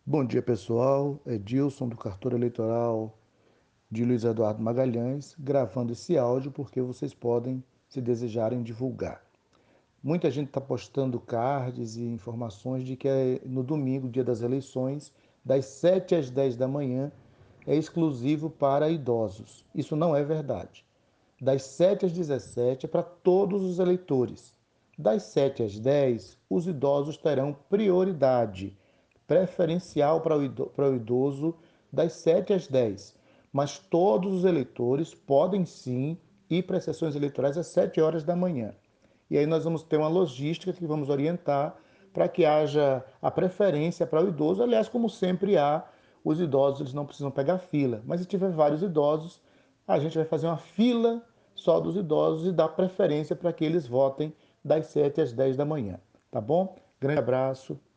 Bom dia, pessoal. É Dilson do Cartório Eleitoral de Luiz Eduardo Magalhães, gravando esse áudio porque vocês podem, se desejarem, divulgar. Muita gente está postando cards e informações de que no domingo, dia das eleições, das 7 às 10 da manhã, é exclusivo para idosos. Isso não é verdade. Das 7 às 17 é para todos os eleitores. Das 7 às 10, os idosos terão prioridade preferencial para o idoso das 7 às 10. Mas todos os eleitores podem sim ir para as sessões eleitorais às 7 horas da manhã. E aí nós vamos ter uma logística que vamos orientar para que haja a preferência para o idoso. Aliás, como sempre há, os idosos eles não precisam pegar fila. Mas se tiver vários idosos, a gente vai fazer uma fila só dos idosos e dar preferência para que eles votem das 7 às 10 da manhã. Tá bom? Grande abraço